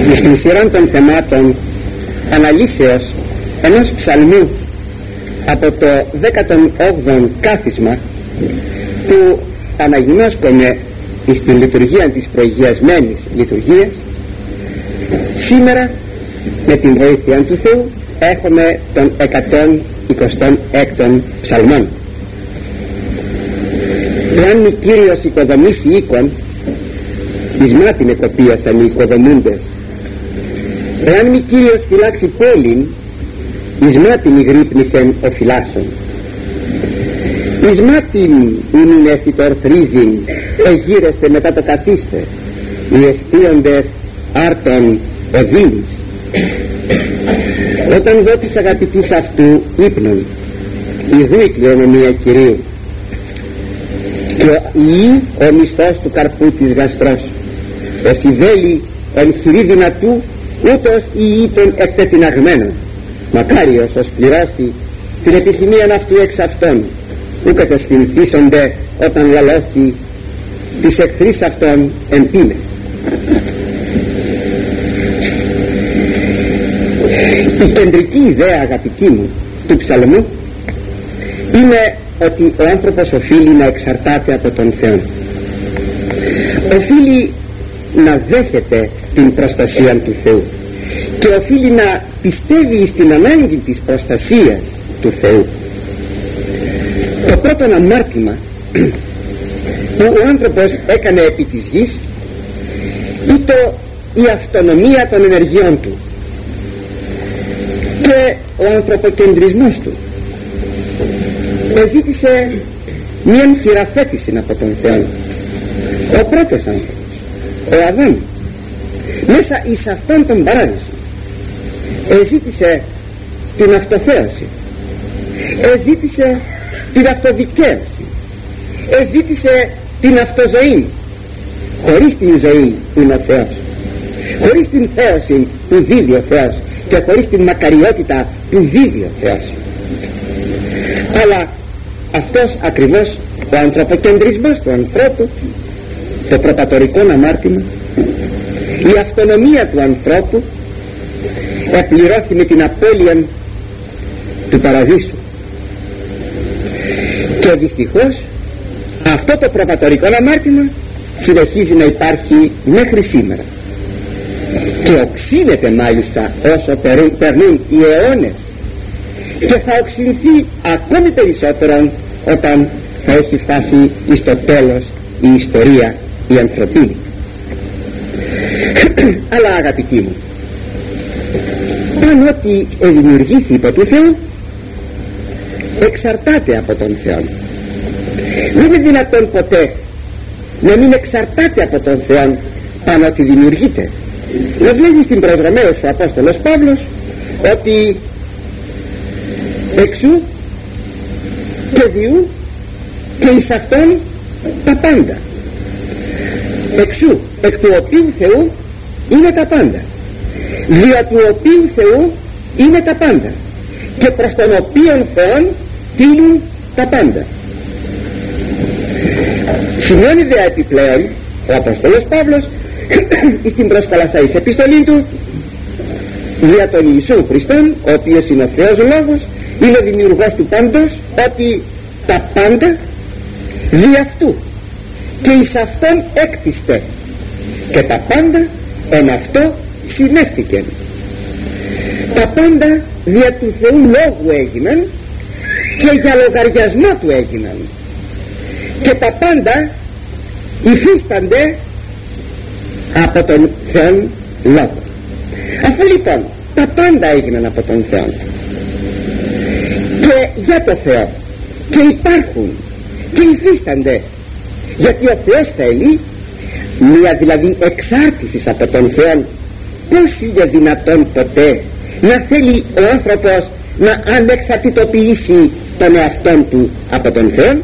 στην σειρά των θεμάτων αναλύσεως ενός ψαλμού από το 18ο κάθισμα που αναγινώσκομαι στην λειτουργία της προηγιασμένης λειτουργίας, σήμερα με την βοήθεια του Θεού έχουμε τον 126ο ψαλμόν. Εάν μη Κύριος οικοδομήσει οίκον, εις μάτιν εκοπίασαν οι οικοδομούντες. Εάν μη Κύριος φυλάξει πόλην, εις μάτιν ηγρύπνησεν ο φυλάσσον. Εις μάτιν ημιν εφητορθρίζειν, εγείρεστε μετά το καθίστε, οι εστίοντες άρτων οδύνης. Όταν δω της αγαπητής αυτού ύπνων, ιδού η κληρονομία Κυρίου, και ο μισθός του καρπού της γαστρός, ο σιδέλη εν χειρή δυνατού, ούτως ή των εκτετιναγμένων. Μακάριος ως πληρώσει την επιθυμίαν αυτού εξ αυτών, ου κατασφυνθήσονται όταν λαλώσει τις εχθρείς αυτών εν πίνες. Η κεντρική ιδέα, αγαπητοί μου, του ψαλμού είναι ότι ο άνθρωπος οφείλει να εξαρτάται από τον Θεό, οφείλει να δέχεται την προστασία του Θεού και οφείλει να πιστεύει στην ανάγκη της προστασίας του Θεού. Το πρώτο αμάρτημα που ο άνθρωπος έκανε επί της γης ήταν η αυτονομία των ενεργειών του και ο ανθρωποκεντρισμός του. Ζήτησε μια χειραφέτηση από τον Θεό. Ο πρώτος άνθρωπος, ο Αδάμ, μέσα εις αυτόν τον παράδεισο ζήτησε την αυτοθέωση, ζήτησε την αυτοδικαίωση, ζήτησε την αυτοζωή. Χωρίς την ζωή που είναι ο Θεός, χωρίς την θέωση που δίδει ο Θεός και χωρίς την μακαριότητα που δίδει ο Θεός. Αλλά αυτός ακριβώς ο ανθρωποκεντρισμός του ανθρώπου, το προπατορικό αμάρτημα, η αυτονομία του ανθρώπου επληρώθη με την απώλεια του παραδείσου. Και δυστυχώς αυτό το προπατορικό αμάρτημα συνεχίζει να υπάρχει μέχρι σήμερα και οξύνεται μάλιστα όσο περνούν οι αιώνες, και θα οξυνθεί ακόμη περισσότερο όταν θα έχει φτάσει στο τέλος η ιστορία η ανθρωπίνη. Αλλά αγαπητοί μου, αν ό,τι δημιουργήθη υπό του Θεού εξαρτάται από τον Θεό, δεν είναι δυνατόν ποτέ να μην εξαρτάται από τον Θεό πάνω ότι δημιουργείται. Μας λέγει στην προς Ρωμαίους ο Απόστολος Παύλος ότι εξού και διού και εις αυτόν τα πάντα. Εξού, εκ του οποίου Θεού είναι τα πάντα, δια του οποίου Θεού είναι τα πάντα και προς τον οποίον Θεόν τείνουν τα πάντα. Σημειώνει δε επιπλέον ο Απόστολος Παύλος στην προς Κολασσάης επιστολή του, δια τον Ιησού Χριστόν, ο οποίος είναι ο Θεός Λόγος, είναι ο δημιουργός του πάντος, ότι τα πάντα δι' αυτού και εις αυτόν έκτιστε και τα πάντα εν αυτό συνέφθηκεν. Τα πάντα δια του Θεού Λόγου έγιναν και για λογαριασμό του έγιναν, και τα πάντα υφίστανται από τον Θεόν Λόγο. Αφού λοιπόν τα πάντα έγιναν από τον Θεό και για το Θεό και υπάρχουν και υφίστανται, γιατί ο Θεός θέλει μια δηλαδή εξάρτηση από τον Θεό, πώς είναι δυνατόν ποτέ να θέλει ο άνθρωπος να ανεξαρτητοποιήσει τον εαυτόν του από τον Θεό?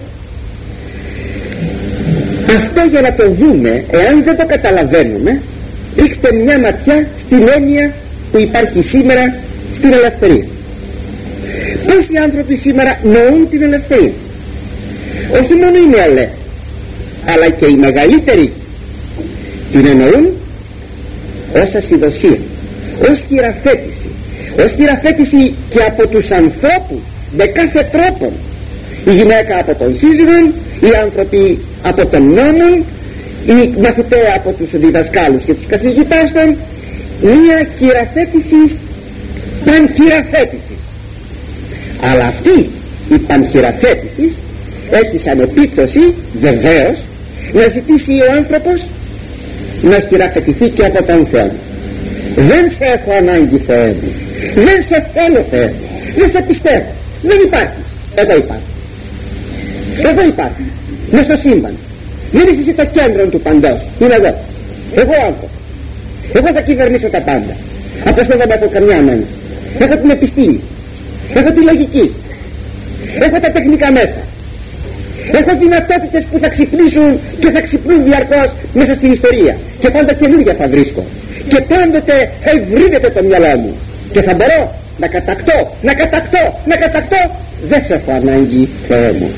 Αυτό για να το δούμε, εάν δεν το καταλαβαίνουμε, ρίξτε μια ματιά στην έννοια που υπάρχει σήμερα στην ελευθερία. Πόσοι άνθρωποι σήμερα νοούν την ελευθερία? Όχι μόνο οι νεολαίοι, αλλά και οι μεγαλύτεροι την εννοούν ως ασυδοσία, ως χειραφέτηση και από τους ανθρώπους με κάθε τρόπο. Η γυναίκα από τον σύζυγο, οι άνθρωποι από τον νόμο, οι μαθητές από τους διδασκάλους και τους καθηγητάς των, μια χειραφέτηση πανχειραφέτηση. Αλλά αυτή η πανχειραφέτηση έχει σαν επίπτωση βεβαίως να ζητήσει ο άνθρωπος να χειραφετηθεί και από τον Θεό. Δεν σε έχω ανάγκη, Θεέ μου, δεν σε θέλω, Θεέ μου, δεν σε πιστεύω, δεν υπάρχει. Εγώ υπάρχω μες στο σύμπαν. Δεν είσαι εσύ το κέντρο του παντός, είναι εγώ άνθρωπο. Εγώ θα κυβερνήσω τα πάντα. Από αυτό δεν έχω καμιά ανάγκη. Έχω την επιστήμη, έχω τη λογική, έχω τα τεχνικά μέσα, έχω δυνατότητες που θα ξυπνήσουν και θα ξυπνούν διαρκώς μέσα στην ιστορία, και πάντα καινούργια θα βρίσκω, και πάντοτε θα υβρίδεται το μυαλό μου και θα μπορώ να κατακτώ. Δεν σε έχω ανάγκη, Θεέ μου.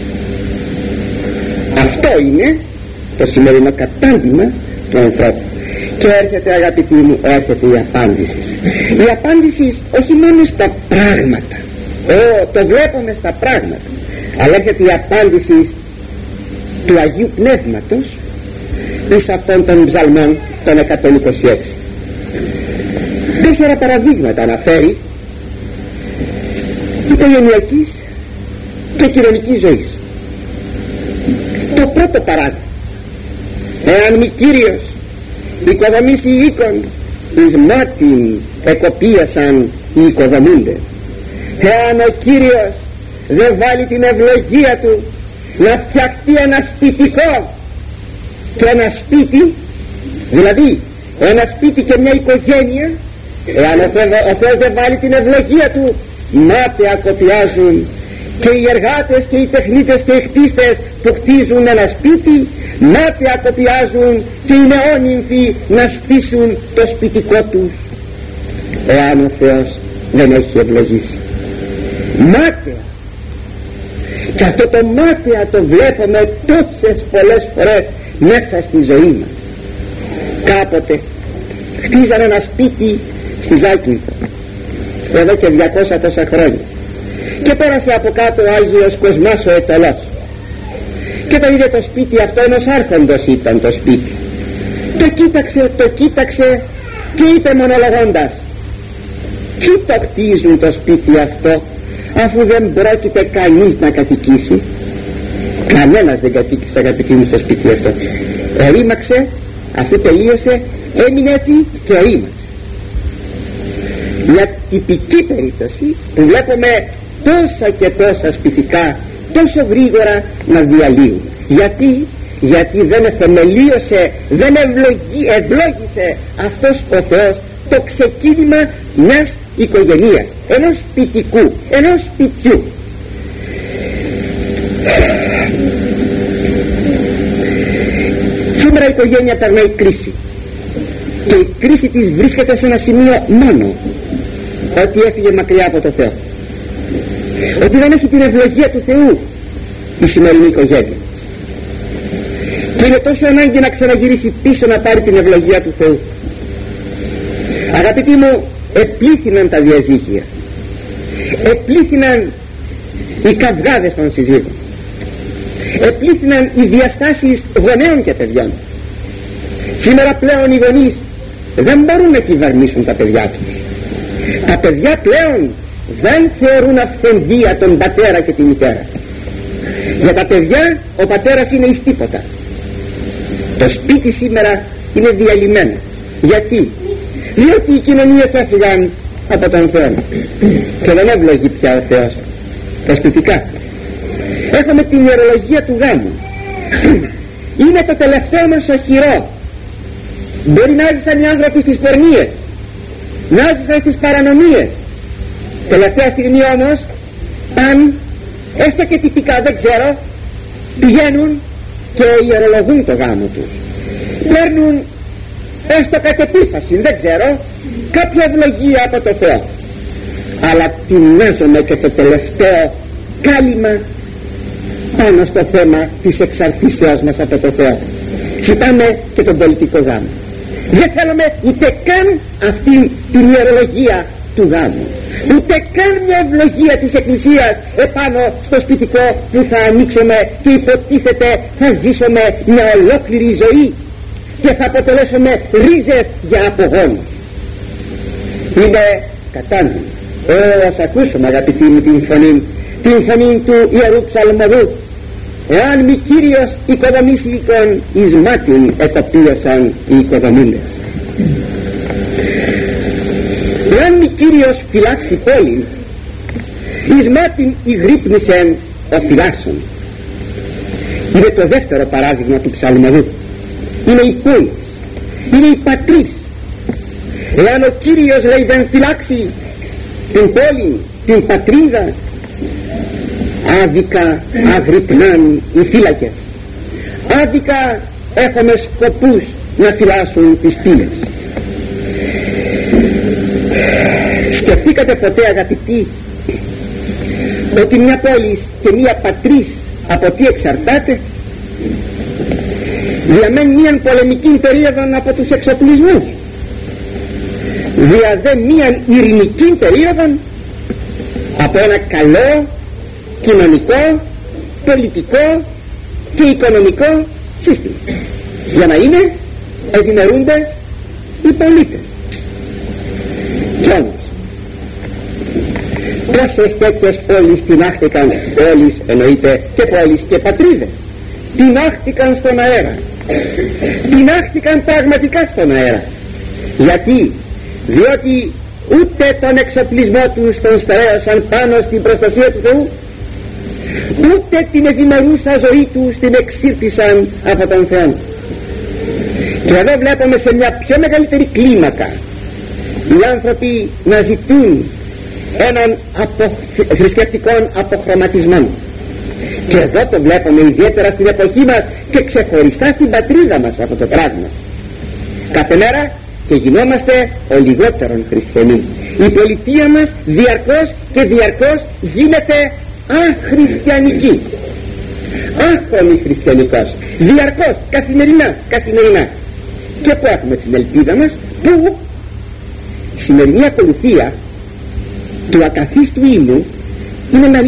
Αυτό είναι το σημερινό κατάντημα του ανθρώπου. Και έρχεται, αγαπητοί μου, έρχεται η απάντηση. Η απάντηση όχι μόνο στα πράγματα, το βλέπουμε στα πράγματα, αλλά έρχεται η απάντηση του Αγίου Πνεύματος εις αυτών των ψαλμών των 126. 4 παραδείγματα αναφέρει οικογενειακής και κοινωνικής ζωής. Το πρώτο παράδειγμα: εάν μη Κύριος οικοδομήσει οίκον, εις μάτιν εκοπίασαν οι οικοδομούνται. Εάν ο Κύριος δεν βάλει την ευλογία του να φτιαχτεί ένα σπιτικό και ένα σπίτι, δηλαδή ένα σπίτι και μια οικογένεια, εάν ο Θεός δεν βάλει την ευλογία του, μάταια κοπιάζουν και οι εργάτες και οι τεχνίτες και οι χτίστες που χτίζουν ένα σπίτι, μάταια κοπιάζουν και οι νεόνυμφοι να στήσουν το σπιτικό τους, εάν ο Θεός δεν έχει ευλογήσει. Μάταια. Και αυτό το μάταια το βλέπουμε τόσες πολλές φορές μέσα στη ζωή μας. Κάποτε χτίζανε ένα σπίτι στη Ζάκυνθο εδώ και 200 τόσα χρόνια, και πέρασε από κάτω ο Άγιος Κοσμάς ο Ετωλός, και το είδε το σπίτι αυτό, ενός άρχοντος ήταν το σπίτι. Το κοίταξε και είπε μονολογώντας: ποιοι το χτίζουν το σπίτι αυτό, αφού δεν πρόκειται κανείς να κατοικήσει? Κανένας δεν κατοίκησε, αγαπητοί μου, στο σπίτι αυτό. Ερήμαξε, αφού τελείωσε έμεινε έτσι και ερήμαξε. Μια τυπική περίπτωση που βλέπουμε τόσα και τόσα σπιτικά τόσο γρήγορα να διαλύουν. Γιατί δεν θεμελίωσε, δεν ευλόγησε αυτός ο Θεός το ξεκίνημα μιας οικογενείας, ενός σπιτικού, ενός σπιτιού. Σήμερα η οικογένεια περνάει κρίση, και η κρίση της βρίσκεται σε ένα σημείο μόνο: ότι έφυγε μακριά από το Θεό, ότι δεν έχει την ευλογία του Θεού η σημερινή οικογένεια, και είναι τόσο ανάγκη να ξαναγυρίσει πίσω να πάρει την ευλογία του Θεού. Αγαπητοί μου, επλήθυναν τα διαζύγια, επλήθυναν οι καυγάδες των συζύγων, επλήθυναν οι διαστάσεις γονέων και παιδιών. Σήμερα πλέον οι γονείς δεν μπορούν να κυβερνήσουν τα παιδιά τους. Τα παιδιά πλέον δεν θεωρούν αυθεντία τον πατέρα και τη μητέρα. Για τα παιδιά ο πατέρας είναι εις τίποτα. Το σπίτι σήμερα είναι διαλυμένο. Γιατί? Διότι οι κοινωνίες έφυγαν από τον Θεό και δεν ευλογεί πια ο Θεός τα σπιτικά. Έχουμε την ιερολογία του γάμου. Είναι το τελευταίο μας οχυρό. Μπορεί να έζησαν οι άνθρωποι στις πορνείες, να έζησαν στις παρανομίες. Τελευταία στιγμή όμως, αν έστω και τυπικά, δεν ξέρω, πηγαίνουν και ιερολογούν το γάμο τους, παίρνουν έστω κατ' επίφαση, δεν ξέρω, κάποια ευλογία από το Θεό. Αλλά τιμάζομαι και το τελευταίο κάλυμα πάνω στο θέμα της εξαρτήσεως μας από το Θεό. Κοιτάμε και τον πολιτικό γάμο. Δεν θέλουμε ούτε καν αυτή την ιερολογία του γάμου, ούτε καν μια ευλογία της Εκκλησίας επάνω στο σπιτικό που θα ανοίξουμε και υποτίθεται θα ζήσουμε μια ολόκληρη ζωή και θα αποτελέσουμε ρίζες για απογόνους. Είναι κατάλληλο. Ας ακούσουμε, αγαπητοί μου, την φωνή του Ιερού Ψαλμοδού. Εάν μη Κύριος οικοδομήσικον, εις μάτιν ετοπίασαν οι οικοδομούντες. Εάν μη Κύριος φυλάξει πόλη, εις μάτιν ηγρύπνησεν ο φυλάξον. Είναι το δεύτερο παράδειγμα του Ψαλμοδού. Είναι οι πόλεις, είναι οι πατρίς. Εάν ο Κύριος, λέει, δεν φυλάξει την πόλη, την πατρίδα, άδικα αγρυπνάν οι φύλακες, άδικα έχουμε σκοπούς να φυλάσσουν τις πύλες. Σκεφτήκατε ποτέ, αγαπητοί, ότι μια πόλη και μια πατρίς από τι εξαρτάται? Διαμένει μίαν πολεμική περίοδο από τους εξοπλισμούς, διαδέ μίαν ειρηνική περίοδο από ένα καλό κοινωνικό, πολιτικό και οικονομικό σύστημα, για να είναι ευημερούντες οι πολίτες. Κι όμως πόσες τέτοιες πόλεις τεινάχτηκαν, πόλεις εννοείται και πόλεις και πατρίδες, τεινάχτηκαν στον αέρα, τεινάχτηκαν πραγματικά στον αέρα. Γιατί? Διότι ούτε τον εξοπλισμό τους τον στερέωσαν πάνω στην προστασία του Θεού, ούτε την ευημερούσα ζωή τους την εξήρτησαν από τον Θεό. Και εδώ βλέπουμε σε μια πιο μεγαλύτερη κλίμακα οι άνθρωποι να ζητούν έναν θρησκευτικών αποχρωματισμό. Και εδώ το βλέπουμε ιδιαίτερα στην εποχή μας και ξεχωριστά στην πατρίδα μας αυτό το πράγμα. Κάθε μέρα και γινόμαστε ο λιγότερον χριστιανοί. Η πολιτεία μας διαρκώς και διαρκώς γίνεται αχριστιανική, άχρωμη χριστιανικός, διαρκώς, καθημερινά. Και που έχουμε την ελπίδα μας? Που η σημερινή ακολουθία του ακαθίστου ύμνου είναι ένα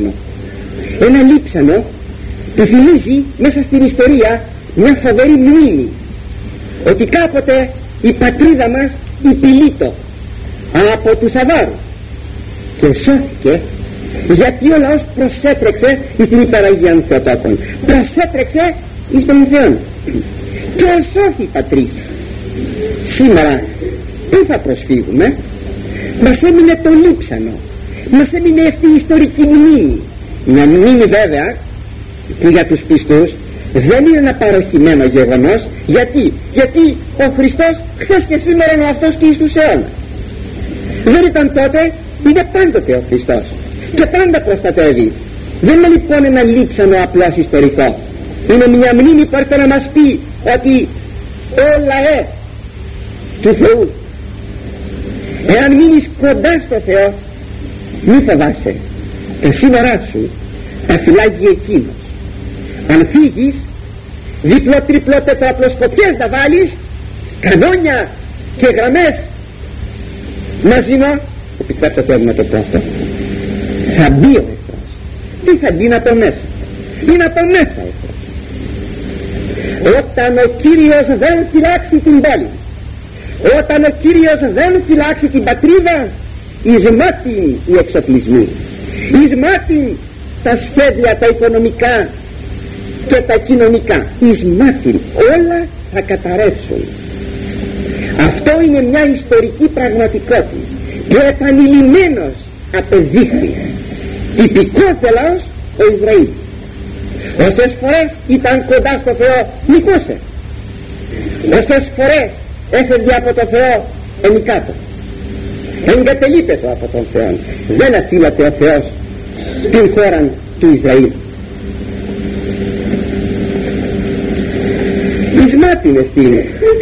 λείψανο που θυμίζει μέσα στην ιστορία μια φοβερή μνήμη ότι κάποτε η πατρίδα μας υπηλείτο από τους Αβάρους και σώθηκε, γιατί ο λαός προσέτρεξε στην υπεραγία Θεοτόκων, προσέτρεξε εις τον Θεό και σώθη η πατρίς. Σήμερα πού θα προσφύγουμε? Μας έμεινε το λείψανο, μας έμεινε αυτή η ιστορική μνήμη, μια μνήμη βέβαια που για τους πιστούς δεν είναι ένα παροχημένο γεγονός. Γιατί ο Χριστός χθες και σήμερα είναι αυτός και εις τους αιώνας. Δεν ήταν τότε, είναι πάντοτε ο Χριστός και πάντα προστατεύει. Δεν είναι λοιπόν ένα λείψανο απλώς ιστορικό, είναι μια μνήμη που έρχεται να μας πει ότι ο λαέ του Θεού, εάν μείνεις κοντά στο Θεό, μη φοβάσαι, τα σύνορά σου τα φυλάγει Εκείνος. Αν φύγεις, διπλό, τριπλό, τετράπλο σκοπιές να βάλεις, κανόνια και γραμμές μαζί μου, επιτρέψτε να το πω αυτό, θα μπει ο εχθρός. Τι θα μπει? Από μέσα. Είναι από μέσα εχθρός. Όταν ο Κύριος δεν φυλάξει την πόλη, όταν ο Κύριος δεν φυλάξει την πατρίδα, εις μάτιν οι εξοπλισμοί, εις μάτιν τα σχέδια τα οικονομικά και τα κοινωνικά, εις μάτιν όλα θα καταρρεύσουν. Αυτό είναι μια ιστορική πραγματικότητα που επανειλημμένος απεδείχθη. Τυπικός δε λαός ο Ισραήλ. Όσες φορές ήταν κοντά στο Θεό νικούσε, όσες φορές έφευγε από το Θεό ενικάτω, εγκατελείπεται από τον Θεό, δεν αφήλατε ο Θεός την χώρα του Ισραήλ. Ισμάτιν εστίν,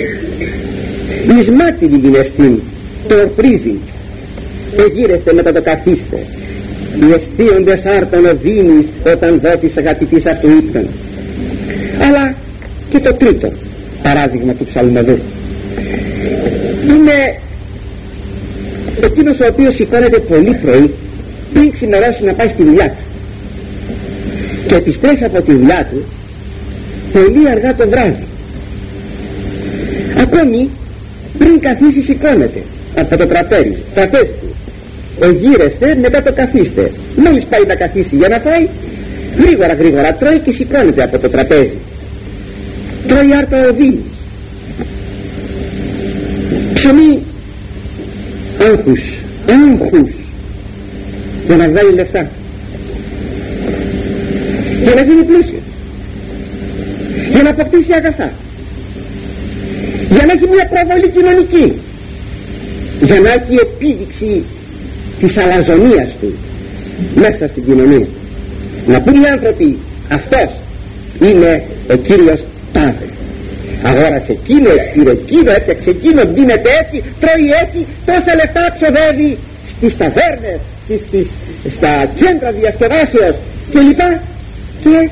ισμάτιν είναι εστίν, το ορπρίζει, εγείρεστε μετά το καθίστε, οι εστίοντες άρτον οδύνης όταν δότης αγαπητής αυτού ύπνων. Αλλά και το τρίτο παράδειγμα του Ψαλμοδού, είναι εκείνος ο οποίος σηκώνεται πολύ πρωί πριν ξημερώσει να πάει στη δουλειά του και επιστρέφει από τη δουλειά του πολύ αργά το βράδυ. Ακόμη πριν καθίσει σηκώνεται από το τραπέζι του, εγείρεστε, μετά το καθίστε. Μόλις πάει να καθίσει για να φάει, γρήγορα τρώει και σηκώνεται από το τραπέζι. Τρώει άρτα οδύνης, ψωμί άγχους για να βγάλει λεφτά, για να γίνει πλούσιο, για να αποκτήσει αγαθά, για να έχει μια προβολή κοινωνική, για να έχει επίδειξη της αλαζονίας του μέσα στην κοινωνία. Να πούν οι άνθρωποι, αυτός είναι ο κύριος τάδε, αγόρασε εκείνο, πήρε εκείνο, έφτιαξε εκείνο, δίνεται έτσι, τρώει έτσι, τόσα λεφτά ξοδεύει στις ταβέρνες, στα κέντρα διασκεδάσεως κλπ. Και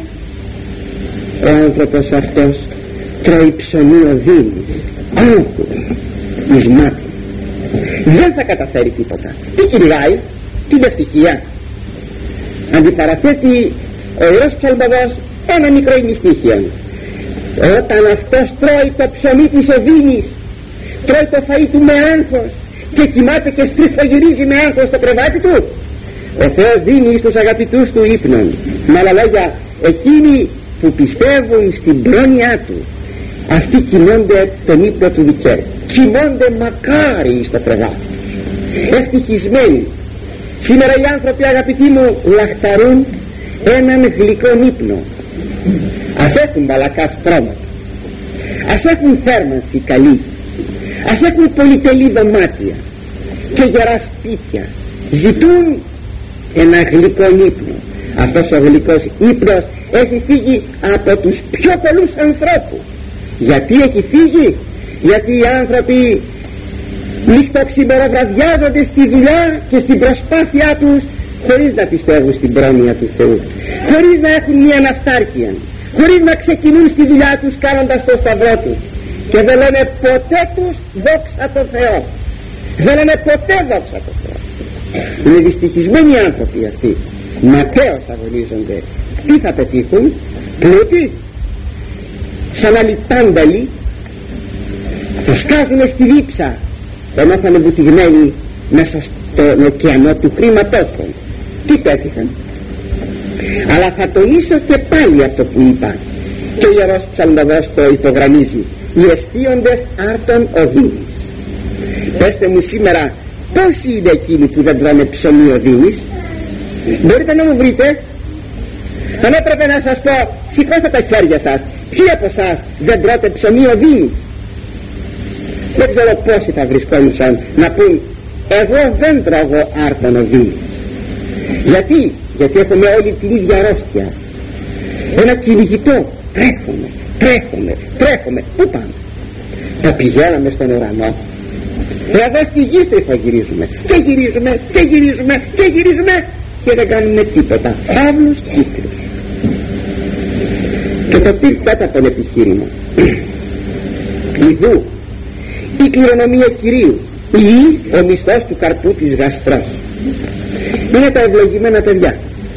ο άνθρωπος αυτός τρώει ψωμί οδύνης, άγχος, εις μάτι. Δεν θα καταφέρει τίποτα. Τι κυνηγάει? Την ευτυχία. Αντιπαραθέτει ο Ιερός Ψαλμοδός ένα μικρό ημιστήχιο. Όταν αυτός τρώει το ψωμί της οδύνης, τρώει το φαΐ του με άγχος και κοιμάται και στριφογυρίζει με άγχος στο κρεβάτι του, ο Θεός δίνει στους αγαπητούς του ύπνων. Με άλλα λόγια, εκείνοι που πιστεύουν στην πρόνοιά του, αυτοί κοιμώνται τον ύπνο του δικαίου, κοιμώνται μακάρι στο κρεβάτι, ευτυχισμένοι. Σήμερα οι άνθρωποι, αγαπητοί μου, λαχταρούν έναν γλυκό ύπνο. Ας έχουν μαλακά στρώματα, ας έχουν θέρμανση καλή, ας έχουν πολυτελή δωμάτια και γερά σπίτια, ζητούν ένα γλυκό ύπνο. Αυτός ο γλυκός ύπνος έχει φύγει από τους πιο πολλούς ανθρώπους. Γιατί έχει φύγει? Γιατί οι άνθρωποι νυχτοξημεροβραδιάζονται στη δουλειά και στην προσπάθειά τους, χωρίς να πιστεύουν στην πρόνοια του Θεού, χωρίς να έχουν μια αναυτάρκεια, χωρίς να ξεκινούν στη δουλειά τους κάνοντας το σταυρό τους, και δεν λένε ποτέ τους δόξα τω Θεώ, δεν λένε ποτέ δόξα τω Θεώ. Είναι δυστυχισμένοι άνθρωποι αυτοί, ματέως αγωνίζονται. Τι θα πετύχουν? Πλούτη, σαν άλλοι τάνταλοι, θα σκάζουν στη δίψα, ενώ θα είναι βουτυγμένοι μέσα στον ωκεανό του χρήματός των. Τι πέτυχαν? Αλλά θα τονίσω και πάλι αυτό που είπα, και ο Ιερός Ψαλμοδός το υπογραμμίζει: οι εστίοντες άρτων οδύνης. Πέστε μου σήμερα, πόσοι είναι εκείνοι που δεν τρώνε ψωμί οδύνης? Μπορείτε να μου βρείτε? Αν έπρεπε να σας πω, σηκώστε τα χέρια σας, ποιοι από εσάς δεν τρώτε ψωμί οδύνης? Δεν ξέρω πόσοι θα βρισκόντουσαν να πούν: εγώ δεν τρώγω άρτων οδύνης. Γιατί έχουμε όλη την ίδια αρρώστια, ένα κυνηγητό, τρέχουμε. Πού πάμε? Τα πηγαίναμε στον ουρανό, εδώ στη γη στριφογυρίζουμε και δεν κάνουμε τίποτα, φαύλους κύκλους. Και το τέταρτο επιχείρημα: ιδού η κληρονομία Κυρίου ή ο μισθός του καρπού της γαστρός. Είναι τα ευλογημένα παιδιά.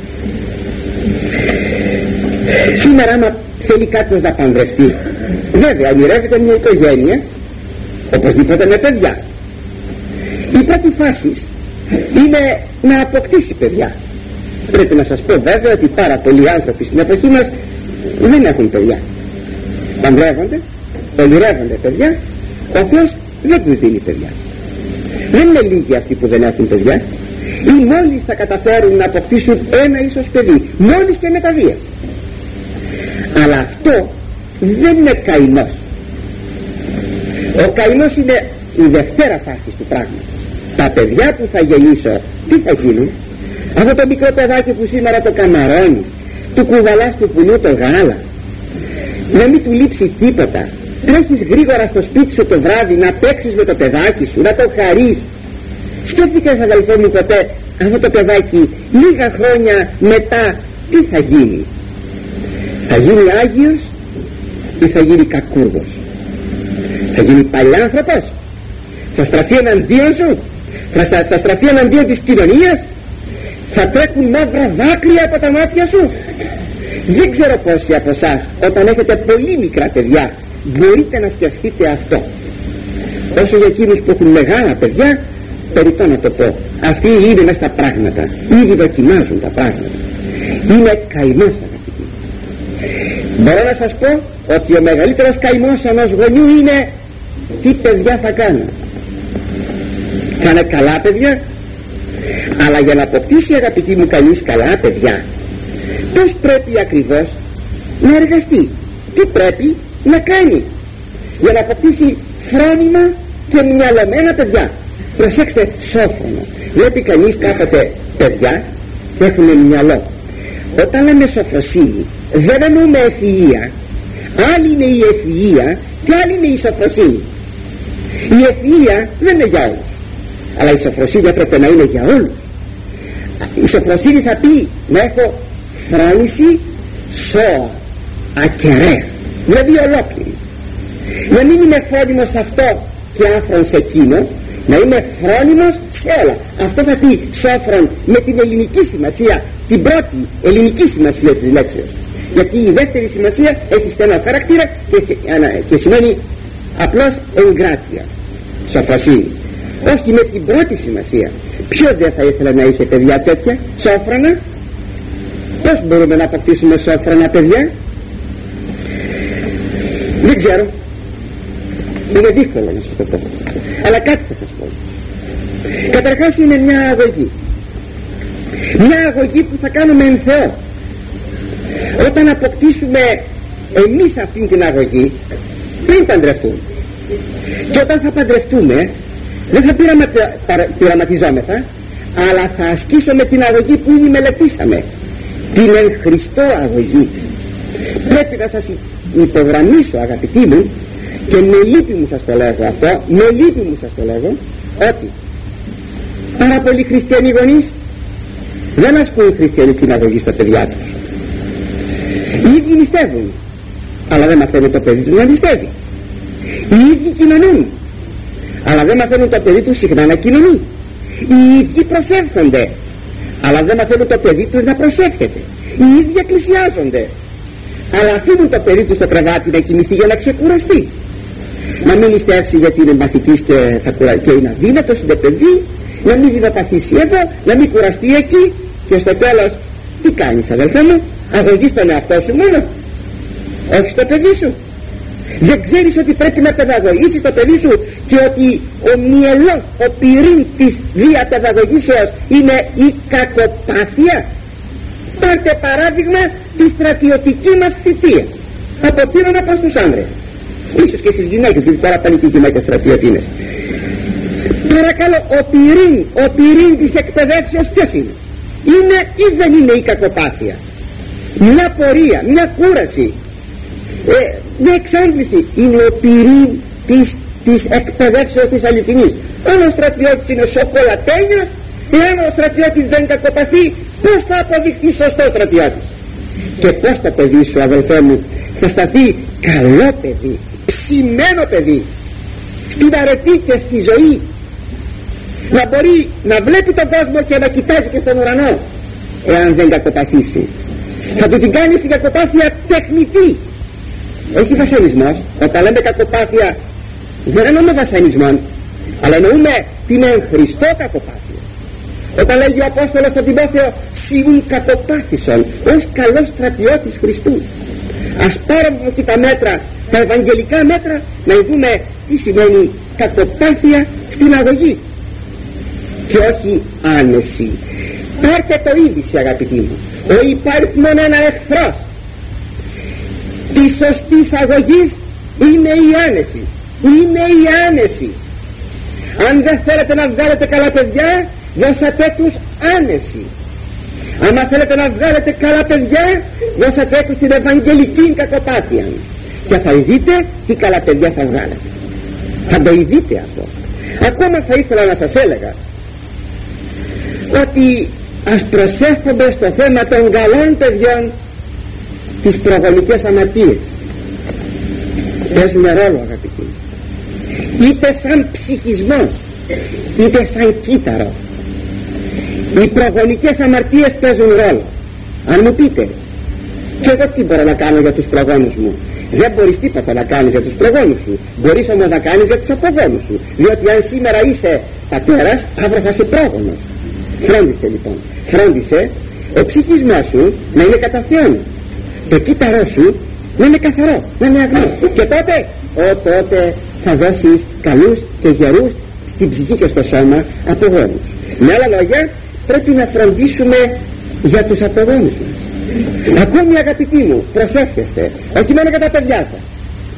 Σήμερα άμα θέλει κάποιος να παντρευτεί, βέβαια ονειρεύεται μια οικογένεια, οπωσδήποτε με παιδιά. Η πρώτη φάση είναι να αποκτήσει παιδιά. Πρέπει να σας πω βέβαια ότι πάρα πολλοί άνθρωποι στην εποχή μας δεν έχουν παιδιά. Παντρεύονται, ονειρεύονται παιδιά, ο Θεός δεν τους δίνει παιδιά. Δεν είναι λίγοι αυτοί που δεν έχουν παιδιά, ή μόλις θα καταφέρουν να αποκτήσουν ένα ίσως παιδί, μόλις και μεταβίας. Αλλά αυτό δεν είναι καημός. Ο καημός είναι η δευτέρα φάση του πράγματος. Τα παιδιά που θα γεννήσω, τι θα γίνουν? Αυτό το μικρό παιδάκι που σήμερα το καμαρώνεις, του κουβαλάς του πουλιού το γάλα, να μην του λείψει τίποτα, τρέχεις γρήγορα στο σπίτι σου το βράδυ να παίξεις με το παιδάκι σου, να το χαρείς. Σκέφτηκες, αδελφό μου, ποτέ αυτό το παιδάκι λίγα χρόνια μετά τι θα γίνει? Θα γίνει Άγιος ή θα γίνει κακούργος? Θα γίνει παλιάνθρωπος? Θα στραφεί εναντίον σου, θα στραφεί εναντίον της κοινωνίας, θα τρέχουν μαύρα δάκρυα από τα μάτια σου. Δεν ξέρω πόσοι από εσάς όταν έχετε πολύ μικρά παιδιά μπορείτε να σκεφτείτε αυτό. Όσο για εκείνους που έχουν μεγάλα παιδιά, περιττώ να το πω, αυτοί είναι μες στα πράγματα, ήδη δοκιμάζουν τα πράγματα. Είναι καημός, αγαπητοί. Μπορώ να σας πω ότι ο μεγαλύτερος καημός ενός γονιού είναι τι παιδιά θα κάνω. Θα είναι καλά παιδιά, αλλά για να αποκτήσει, αγαπητοί μου, κανείς καλά παιδιά, πώς πρέπει ακριβώς να εργαστεί, τι πρέπει να κάνει για να αποκτήσει φρόνημα και μυαλωμένα παιδιά. Προσέξτε, σόφρονα. Βλέπει κανείς κάποτε παιδιά που έχουν μυαλό. Όταν λέμε σοφροσύνη δεν εννοούμε ευφυΐα. Άλλη είναι η ευφυΐα και άλλη είναι η σοφροσύνη. Η ευφυΐα δεν είναι για όλους, αλλά η σοφροσύνη έπρεπε να είναι για όλους. Η σοφροσύνη θα πει να έχω φρόνηση σώα, ακεραία, δηλαδή ολόκληρη. Να μην είμαι φρόνιμος σε αυτό και άφρον σε εκείνο, να είμαι φρόνιμος σε όλα. Αυτό θα πει σόφρον με την ελληνική σημασία, την πρώτη ελληνική σημασία της λέξεως. Γιατί η δεύτερη σημασία έχει στενό χαρακτήρα και σημαίνει απλώς εγκράτεια, σοφροσύνη. Όχι με την πρώτη σημασία. Ποιος δεν θα ήθελε να είχε παιδιά τέτοια, σόφρονα? Πώς μπορούμε να αποκτήσουμε σόφρονα παιδιά? Δεν ξέρω. Είναι δύσκολο να σας το πω, αλλά κάτι θα σας πω. Καταρχάς είναι μια αγωγή. Μια αγωγή που θα κάνουμε εν Θεό. Όταν αποκτήσουμε εμείς αυτήν την αγωγή, πριν παντρευτούμε, και όταν θα παντρευτούμε, δεν θα πειραματιζόμεθα, αλλά θα ασκήσουμε την αγωγή που ήδη μελετήσαμε, την εν Χριστώ αγωγή. Πρέπει να σας υπογραμμίσω, αγαπητοί μου, και με λύπη μου σας το λέγω αυτό, με λύπη μου σας το λέγω, ότι πάρα πολλοί χριστιανοί γονείς δεν ασκούν χριστιανική αγωγή στα παιδιά τους. Οι ίδιοι νηστεύουν, αλλά δεν μαθαίνουν το παιδί τους να νηστεύει. Οι ίδιοι κοινωνούν, αλλά δεν μαθαίνουν το παιδί τους συχνά να κοινωνεί. Οι ίδιοι προσεύχονται, αλλά δεν μαθαίνουν το παιδί τους να προσεύχεται. Οι ίδιοι εκκλησιάζονται, αλλά αφήνουν το παιδί τους στο κρεβάτι να κοιμηθεί για να ξεκουραστεί. Να μην νηστεύσει γιατί είναι μαθητής και είναι αδύνατος, είναι παιδί, να μην δυναταθήσει εδώ, να μην κουραστεί εκεί, και στο τέλος τι κάνεις, αδελφέ μου? Αγωγείς τον εαυτό σου μόνο, όχι στο παιδί σου. Δεν ξέρεις ότι πρέπει να παιδαγωγήσεις το παιδί σου και ότι ο μυελός, ο πυρήν της διαπαιδαγωγήσεως είναι η κακοπάθεια? Πάρτε παράδειγμα τη στρατιωτική μας θητεία, αποτείνωνα προς τους άνδρες, ίσως και στις γυναίκες, γιατί τώρα πάνε και οι γυναίκες στρατιωτίνες. Παρακαλώ, ο πυρήν της εκπαιδεύσεως ποιος είναι? Είναι ή δεν είναι η κακοπάθεια? Μια πορεία, μια κούραση, μια εξάντληση είναι ο πυρήν της εκπαιδεύσεως της αληθινής. Αν ο στρατιώτης είναι σοκολατένιος, εάν ο στρατιώτης δεν κακοπαθεί, πώς θα αποδειχθεί σωστός στρατιώτης? Και πώς το παιδί σου, αδελφέ μου, θα σταθεί καλό παιδί, ψημένο παιδί, στην αρετή και στη ζωή, να μπορεί να βλέπει τον κόσμο και να κοιτάζει και στον ουρανό, εάν δεν κακοπαθήσει? Θα του την κάνει στην κακοπάθεια τεχνητή, όχι βασανισμός. Όταν λέμε κακοπάθεια δεν εννοούμε βασανισμό, αλλά εννοούμε την εν Χριστώ κακοπάθεια. Όταν λέγει ο Απόστολος στον Τιμόθεο σιούν κακοπάθησον ως καλός στρατιώτης Χριστού. Ας πάρουμε εκεί τα μέτρα, τα ευαγγελικά μέτρα, να δούμε τι σημαίνει κακοπάθεια στην αγωγή και όχι άνεση. Πάρτε το είδηση, αγαπητοί μου, ο υπαριθμόν ένα εχθρός της σωστής αγωγής είναι η άνεση. Είναι η άνεση. Αν δεν θέλετε να βγάλετε καλά παιδιά, δώσατε τους άνεση. Άμα θέλετε να βγάλετε καλά παιδιά, δώσατε τους την ευαγγελική κακοπάθεια, και θα δείτε τι καλά παιδιά θα βγάλετε. Θα το δείτε αυτό. Ακόμα θα ήθελα να σας έλεγα ότι ας προσέχουμε στο θέμα των καλών παιδιών τις προγονικές αμαρτίες. Παίζουν ρόλο, αγαπητοί. είτε σαν ψυχισμός, είτε σαν κύτταρο. Οι προγονικές αμαρτίες παίζουν ρόλο. Αν μου πείτε, και εγώ τι μπορώ να κάνω για τους προγόνους μου? Δεν μπορείς τίποτα να κάνεις για τους προγόνους σου, μπορείς όμως να κάνεις για τους απογόνους σου, διότι αν σήμερα είσαι πατέρας, αύριο θα είσαι πρόγονος. Φρόντισε λοιπόν, φρόντισε ο ψυχισμός σου να είναι κατά Θεόν, το κύτταρό σου να είναι καθαρό, να είναι αγνό, και τότε θα δώσεις καλούς και γερούς στην ψυχή και στο σώμα απογόνους. Με άλλα λόγια, πρέπει να φροντίσουμε για τους απογόνους μας. Ακόμη αγαπητοί μου, προσεύχεστε, όχι μόνο για τα παιδιά σας,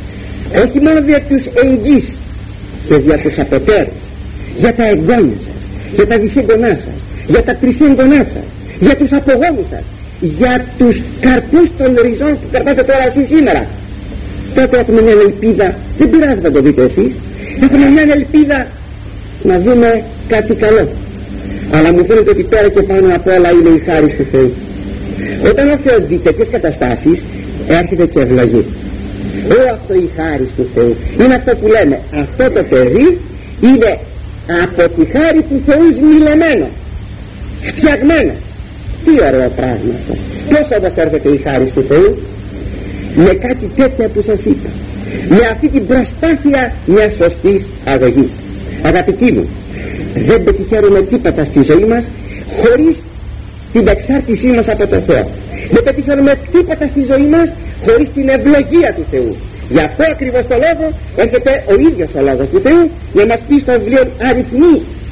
όχι μόνο για τους εγγύς και για τους αποτέρους, για τα εγγόνια σας, για τα δυσέγγονά σας, για τα τρισέγγονά σας, για τους απογόνους σας, για τους καρπούς των ριζών που κρατάτε τώρα εσείς σήμερα. Τότε έχουμε μια ελπίδα, δεν πειράζει να το δείτε εσείς, έχουμε μια ελπίδα να δούμε κάτι καλό. Αλλά μου φαίνεται ότι πέρα και πάνω απ' όλα είναι η χάρις του Θεού. Όταν ο Θεός δει τέτοιες καταστάσεις, έρχεται και ευλογεί. Αυτό η χάρις του Θεού είναι αυτό που λέμε, αυτό το παιδί είναι από τη χάρη του Θεού σμιλεμένο, φτιαγμένο. Τι ωραίο πράγμα αυτό. Πώς όμως έρχεται η χάρις του Θεού? Με κάτι τέτοια που σας είπα, με αυτή την προσπάθεια μιας σωστής αγωγής. Αγαπητοί μου, δεν πετυχαίνουμε τίποτα στη ζωή μας χωρίς την εξάρτησή μας από τον Θεό. Δεν πετυχαίνουμε τίποτα στη ζωή μας χωρίς την ευλογία του Θεού. Γι' αυτό ακριβώς το λόγο έρχεται ο ίδιος ο λόγος του Θεού να μας πει στο βιβλίο αριθμοί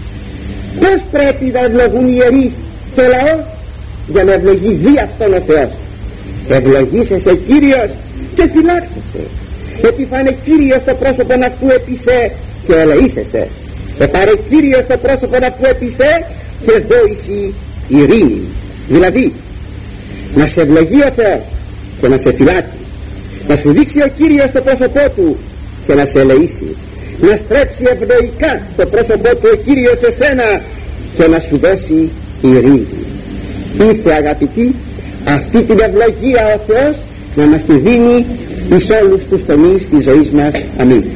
πώς πρέπει να ευλογούν οι ιερείς το λαό για να ευλογεί δι' αυτόν ο Θεός. Ευλογήσεσαι Κύριος και φυλάξεσαι, ότι θα είναι Κύριος το πρόσωπο αυτού επισέ και ελεήσεσαι. Πάρε Κύριος το πρόσωπο αυτού επισέ και δόηση ειρήνη. Δηλαδή να σε ευλογεί ο Θεός και να σε φυλάξει, να σου δείξει ο Κύριος το πρόσωπό του και να σε ελεήσει, να στρέψει ευνοϊκά το πρόσωπό του ο Κύριος σε σένα και να σου δώσει ειρήνη. Ήρθε αγαπητοί αυτή την ευλογία ο Θεός να μας τη δίνει εις όλους τους τομείς της ζωής μας. Αμήν.